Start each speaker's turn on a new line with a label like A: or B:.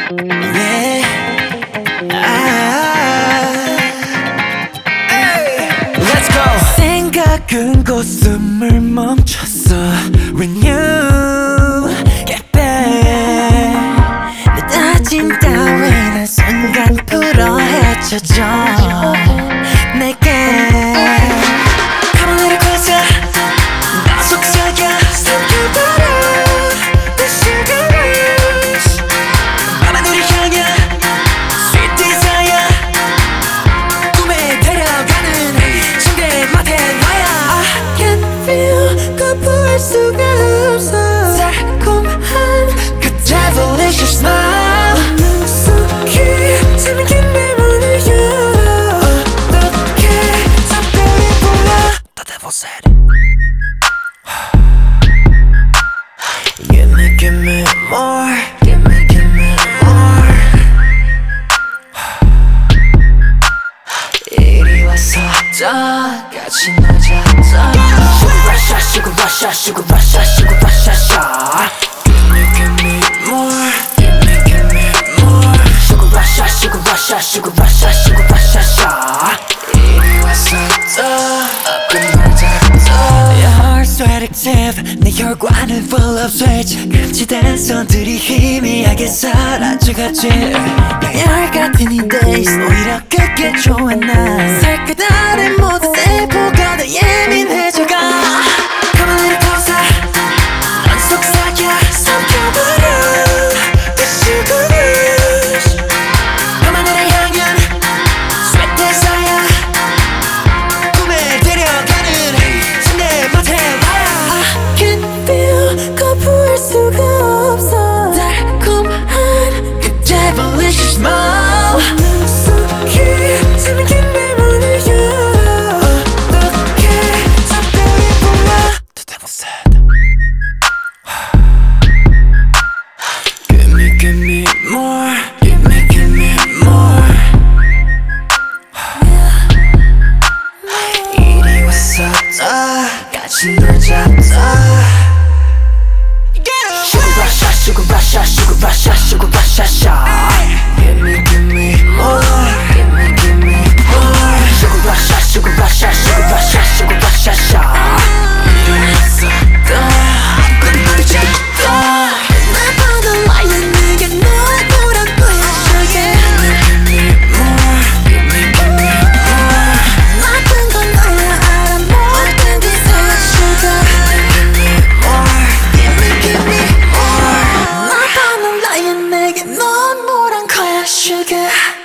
A: Yeah. Let's go. 생각은 곧 숨을 멈췄어 When you get back 내 다짐 따윈 한순간 풀어 헤쳐져 내게 Come a little closer 나 속삭여 삼켜버려 The sugar rush 밤하늘을 향해 Sweet desire 꿈에 데려가는 침대 맡에 나야 I can feel 거부할 수가 없어 달콤한 그 devilish smile 깊숙이 잠긴 내 문을 열어 어떻게 작별이 보여 The devil said Give me more give me more 이리 와서 더 같이 놀자 Sugar rush sugar rush sugar rush sugar rush Give me more give me more Sugar rush sugar rush sugar rush sugar rush 이리 와서 더 끝나자 Your heart's so addictive 내 혈관은 full of switch 금지된 손들이 희미하게 사라져가지 열 같은 이 days 오히려 그게 좋아 난 살그다른 모든 세포가 더 예민해져가 Come a little closer 넌 속삭여 삼켜버려 The sugar rush 밤하늘을 향한 Sweet desire 꿈에 데려가는 침대 맡에 와야 I can feel 거부할 수가 없어 달콤한 그 devilish smile 깊숙이 잠긴 내 문을 열어 어떻게 작별이 보여 The devil said give me more give me more 이리 와서 더 같이 놀자 Sugar rush sugar rush sugar rush sugar rush Give me more give me more Sugar rush sugar rush sugar rush sugar rush 이리 와서 더 끝놀자 나 봐도 와야 내게 널 보란 거야 Sugar Give me more give me more 나쁜 건 너야 알아 모든 게 다 Sugar Give me more give me more 나 봐도 와야 내게 넌 뭐란 거야 Sugar